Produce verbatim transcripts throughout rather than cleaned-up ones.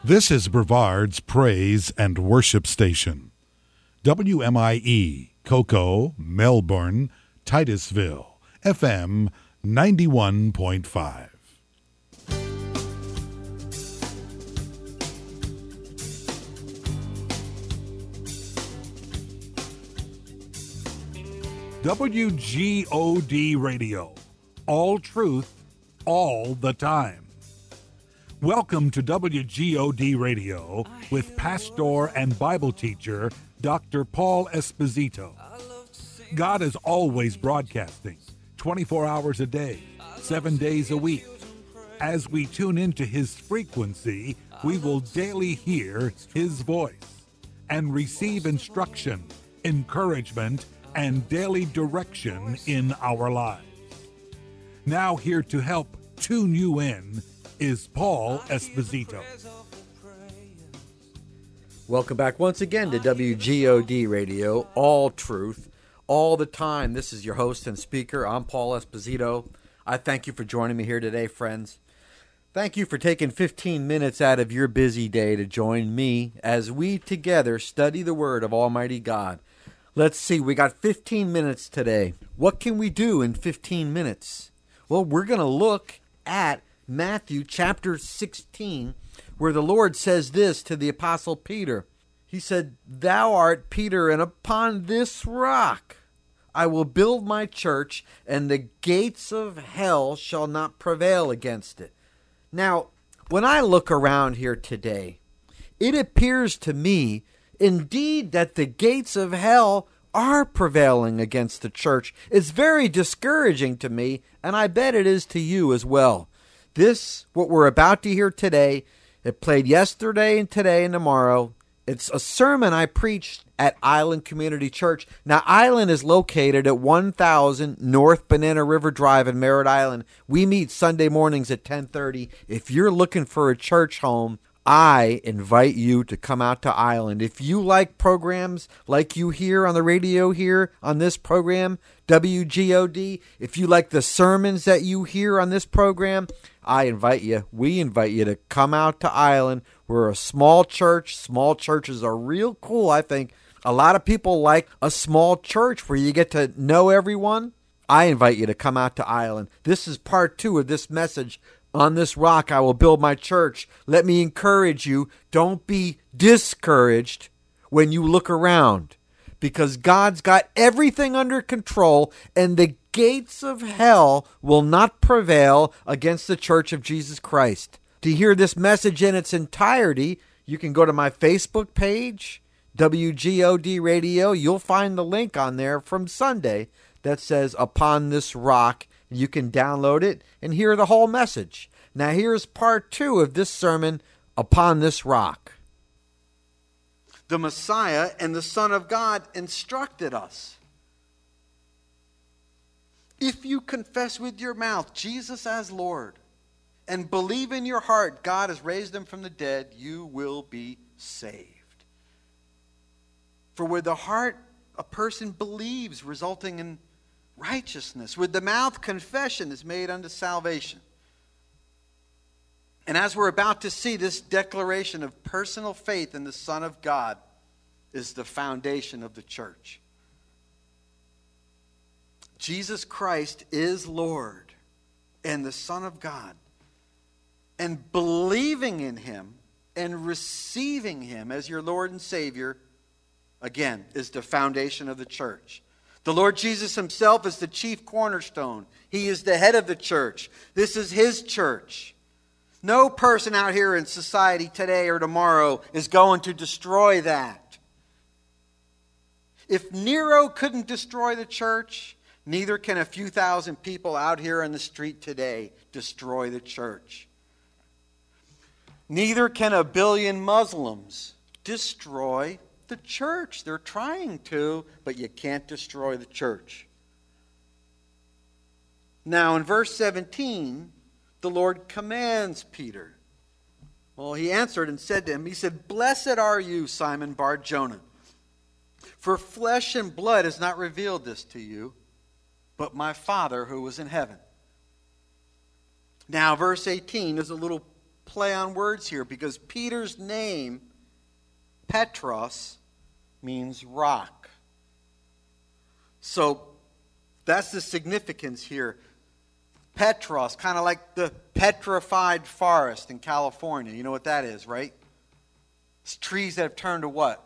This is Brevard's Praise and Worship Station. W M I E, Cocoa, Melbourne, Titusville, F M ninety-one point five. W G O D Radio. All truth, all the time. Welcome to W G O D Radio with pastor and Bible teacher Doctor Paul Esposito. God is always broadcasting, twenty-four hours a day, seven days a week. As we tune into His frequency, we will daily hear His voice and receive instruction, encouragement, and daily direction in our lives. Now here to help tune you in is Paul Esposito. Welcome back once again to W G O D Radio, all truth, all the time. This is your host and speaker. I'm Paul Esposito. I thank you for joining me here today, friends. Thank you for taking fifteen minutes out of your busy day to join me as we together study the Word of Almighty God. Let's see, we got fifteen minutes today. What can we do in fifteen minutes? Well, we're going to look at Matthew chapter sixteen, where the Lord says this to the Apostle Peter. He said, "Thou art Peter, and upon this rock I will build my church, and the gates of hell shall not prevail against it." Now, when I look around here today, it appears to me indeed that the gates of hell are prevailing against the church. It's very discouraging to me, and I bet it is to you as well. This, what we're about to hear today, it played yesterday and today and tomorrow. It's a sermon I preached at Island Community Church. Now, Island is located at one thousand North Banana River Drive in Merritt Island. We meet Sunday mornings at ten thirty. If you're looking for a church home, I invite you to come out to Island. If you like programs like you hear on the radio here on this program, W G O D, if you like the sermons that you hear on this program, I invite you, we invite you to come out to Island. We're a small church. Small churches are real cool, I think. A lot of people like a small church where you get to know everyone. I invite you to come out to Island. This is part two of this message. On this rock I will build my church. Let me encourage you, don't be discouraged when you look around, because God's got everything under control, and the gates of hell will not prevail against the Church of Jesus Christ. To hear this message in its entirety, you can go to my Facebook page, W G O D Radio. You'll find the link on there from Sunday that says Upon This Rock. You can download it and hear the whole message. Now here's part two of this sermon, Upon This Rock. The Messiah and the Son of God instructed us. If you confess with your mouth Jesus as Lord and believe in your heart God has raised him from the dead, you will be saved. For with the heart a person believes, resulting in righteousness. With the mouth, confession is made unto salvation. And as we're about to see, this declaration of personal faith in the Son of God is the foundation of the church. Jesus Christ is Lord and the Son of God. And believing in him and receiving him as your Lord and Savior, again, is the foundation of the church. The Lord Jesus himself is the chief cornerstone. He is the head of the church. This is his church. No person out here in society today or tomorrow is going to destroy that. If Nero couldn't destroy the church, neither can a few thousand people out here in the street today destroy the church. Neither can a billion Muslims destroy the church. They're trying to, but you can't destroy the church. Now in verse seventeen, the Lord commands Peter. Well, he answered and said to him, he said, "Blessed are you, Simon Bar-Jonah, for flesh and blood has not revealed this to you, but my Father who was in heaven." Now verse eighteen is a little play on words here because Peter's name, Petros, means rock. So that's the significance here. Petros, kind of like the petrified forest in California. You know what that is, right? It's trees that have turned to what?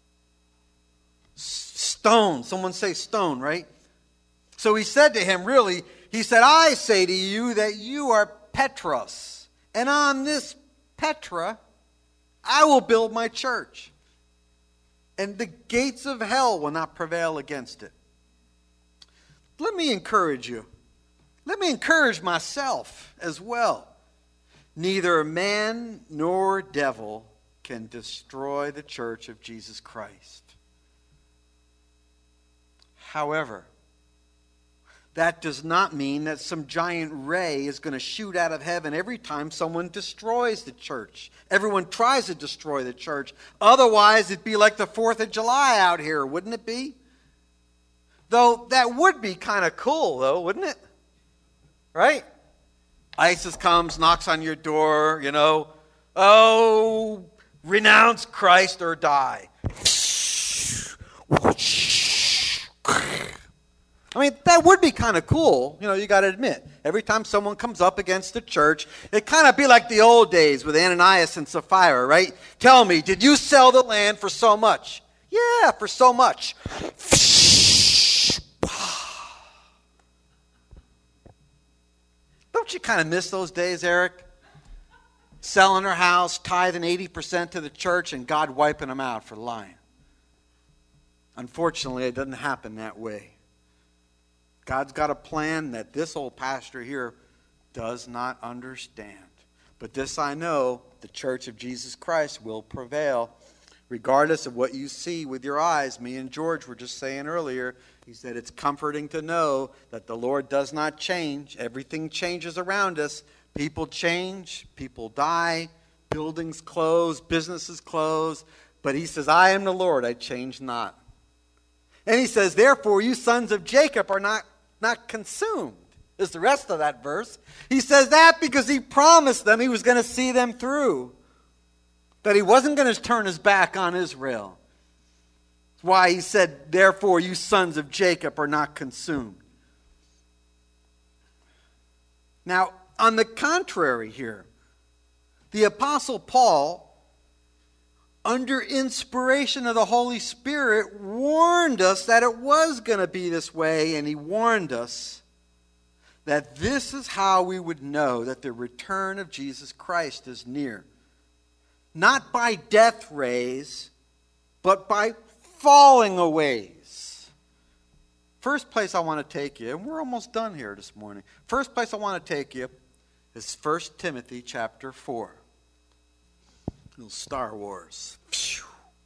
Stone. Someone say stone, right? So he said to him, really, he said, I say to you that you are Petros, and on this Petra I will build my church, and the gates of hell will not prevail against it. Let me encourage you. Let me encourage myself as well. Neither man nor devil can destroy the church of Jesus Christ. However, that does not mean that some giant ray is going to shoot out of heaven every time someone destroys the church. Everyone tries to destroy the church. Otherwise, it'd be like the fourth of July out here, wouldn't it be? Though that would be kind of cool, though, wouldn't it? Right? ISIS comes, knocks on your door, you know. Oh, renounce Christ or die. I mean, that would be kind of cool, you know, you got to admit. Every time someone comes up against the church, it kind of be like the old days with Ananias and Sapphira, right? Tell me, did you sell the land for so much? Yeah, for so much. Don't you kind of miss those days, Eric? Selling her house, tithing eighty percent to the church, and God wiping them out for lying. Unfortunately, it doesn't happen that way. God's got a plan that this old pastor here does not understand. But this I know, the church of Jesus Christ will prevail. Regardless of what you see with your eyes, me and George were just saying earlier, he said it's comforting to know that the Lord does not change. Everything changes around us. People change, people die, buildings close, businesses close. But he says, I am the Lord, I change not. And he says, therefore, you sons of Jacob are not, not consumed, is the rest of that verse. He says that because he promised them he was going to see them through. That he wasn't going to turn his back on Israel. That's why he said, therefore, you sons of Jacob are not consumed. Now, on the contrary here, the Apostle Paul, under inspiration of the Holy Spirit, warned us that it was going to be this way, and he warned us that this is how we would know that the return of Jesus Christ is near. Not by death rays, but by falling aways. First place I want to take you, and we're almost done here this morning. First place I want to take you is First Timothy chapter four. Little Star Wars. Phew.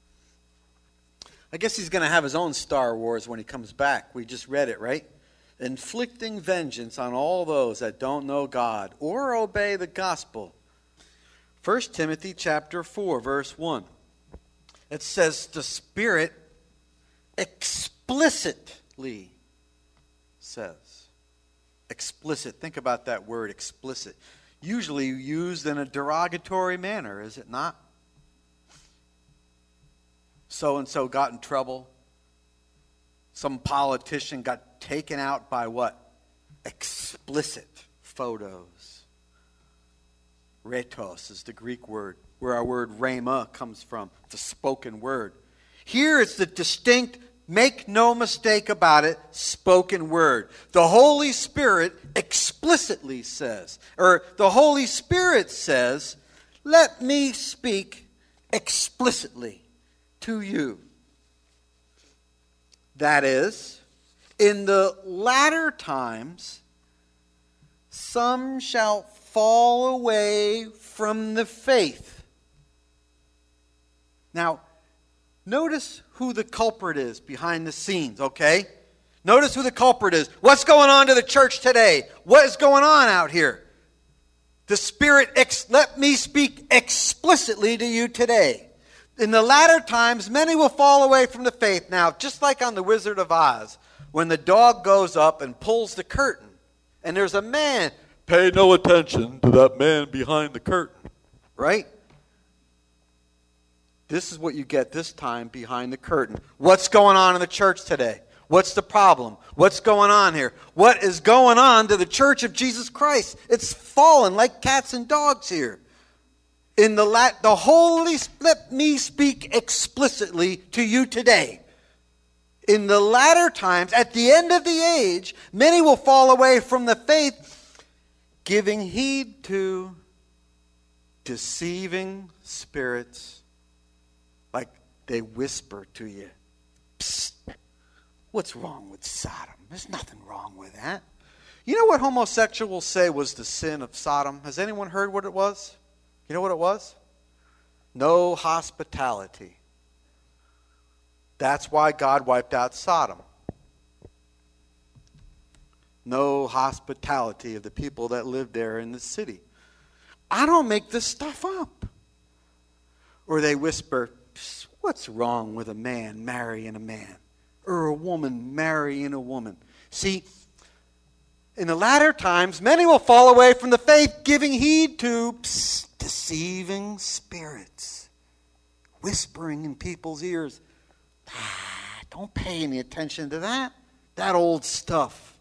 I guess he's going to have his own Star Wars when he comes back. We just read it, right? Inflicting vengeance on all those that don't know God or obey the gospel. First Timothy chapter four, verse one. It says the Spirit explicitly says. Explicit. Think about that word, explicit. Usually used in a derogatory manner, is it not? So-and-so got in trouble. Some politician got taken out by what? Explicit photos. Rhetos is the Greek word, where our word rhema comes from, the spoken word. Here it's the distinct, make no mistake about it, spoken word. The Holy Spirit explicitly says, or the Holy Spirit says, let me speak explicitly to you. That is, in the latter times, some shall fall away from the faith. Now, notice who the culprit is behind the scenes, okay? Notice who the culprit is. What's going on to the church today? What is going on out here? The Spirit, ex- let me speak explicitly to you today. In the latter times, many will fall away from the faith. Now, just like on The Wizard of Oz, when the dog goes up and pulls the curtain, and there's a man, pay no attention to that man behind the curtain. right? This is what you get this time behind the curtain. What's going on in the church today? What's the problem? What's going on here? What is going on to the church of Jesus Christ? It's fallen like cats and dogs here. In the lat, the Holy, let me speak explicitly to you today. In the latter times, at the end of the age, many will fall away from the faith, giving heed to deceiving spirits, like they whisper to you, psst, what's wrong with Sodom? There's nothing wrong with that. You know what homosexuals say was the sin of Sodom? Has anyone heard what it was? You know what it was? No hospitality. That's why God wiped out Sodom. No hospitality of the people that lived there in the city. I don't make this stuff up. Or they whisper, what's wrong with a man marrying a man? Or a woman marrying a woman? See, in the latter times, many will fall away from the faith, giving heed to psst, deceiving spirits, whispering in people's ears. Ah, don't pay any attention to that. That old stuff.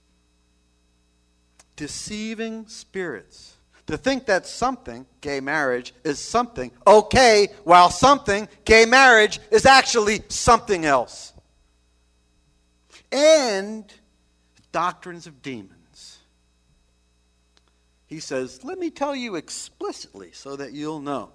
Deceiving spirits. To think that something, gay marriage, is something okay, while something, gay marriage, is actually something else. And doctrines of demons. He says, let me tell you explicitly so that you'll know.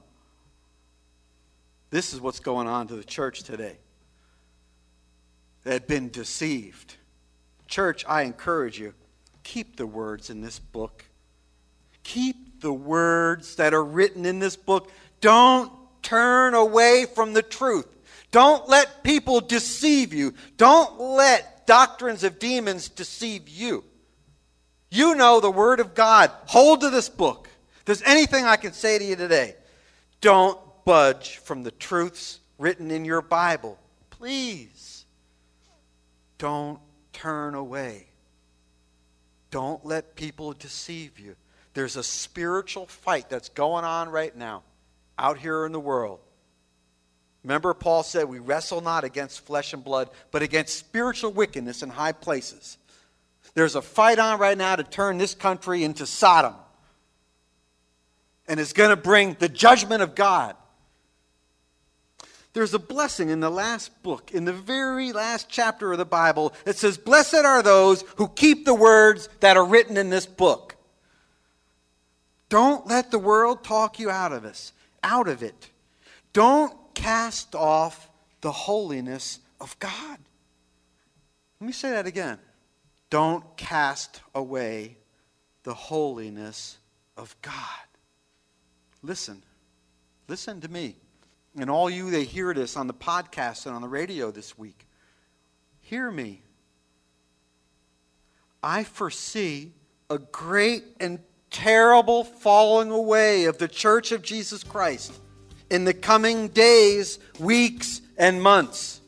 This is what's going on to the church today. They had been deceived. Church, I encourage you, keep the words in this book. Keep the words that are written in this book. Don't turn away from the truth. Don't let people deceive you. Don't let doctrines of demons deceive you. You know the Word of God. Hold to this book. If there's anything I can say to you today, don't budge from the truths written in your Bible. Please. Don't turn away. Don't let people deceive you. There's a spiritual fight that's going on right now out here in the world. Remember, Paul said, we wrestle not against flesh and blood, but against spiritual wickedness in high places. There's a fight on right now to turn this country into Sodom. And it's going to bring the judgment of God. There's a blessing in the last book, in the very last chapter of the Bible. It says, blessed are those who keep the words that are written in this book. Don't let the world talk you out of this, out of it. Don't cast off the holiness of God. Let me say that again. Don't cast away the holiness of God. Listen. Listen to me. And all you that hear this on the podcast and on the radio this week, hear me. I foresee a great and terrible falling away of the Church of Jesus Christ in the coming days, weeks, and months.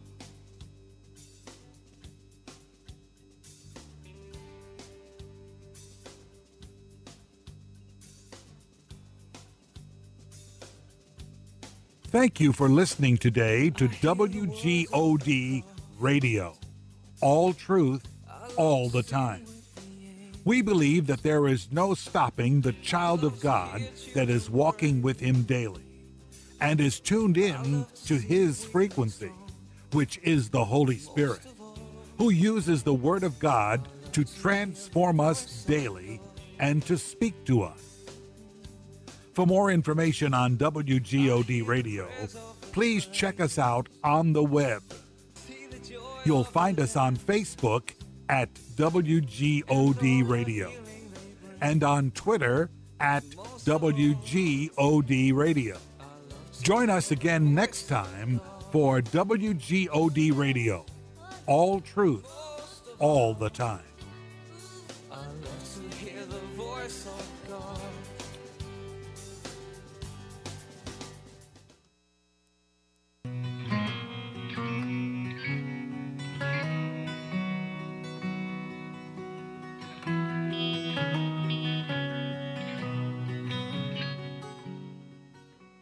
Thank you for listening today to W G O D Radio. All truth, all the time. We believe that there is no stopping the child of God that is walking with him daily and is tuned in to his frequency, which is the Holy Spirit, who uses the Word of God to transform us daily and to speak to us. For more information on W G O D Radio, please check us out on the web. You'll find us on Facebook at W G O D Radio and on Twitter at W G O D Radio. Join us again next time for W G O D Radio. All truth, all the time.